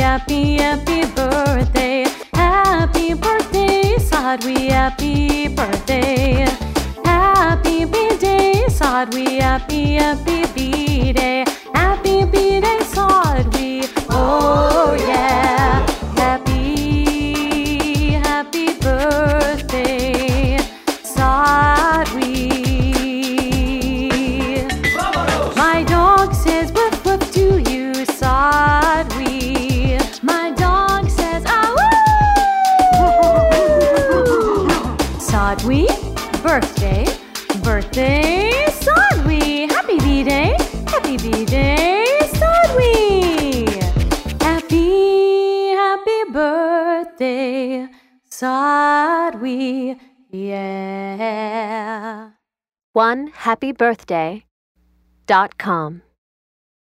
happy, happy birthday. Happy birthday, Sadhvi, happy birthday. Happy B-Day, Sadhvi, happy, happy B-Day. Happy B-Day, Sadhvi, oh yeah. Happy, happy birthday, Sadhvi. My dog says woof woof to you, Sadhvi. My dog says ah woo. Sadhvi, birthday, birthday, Sadhvi. Happy B-Day, happy B-Day, Sadhvi. Happy, happy birthday, Sadhvi, yeah. OneHappyBirthday.com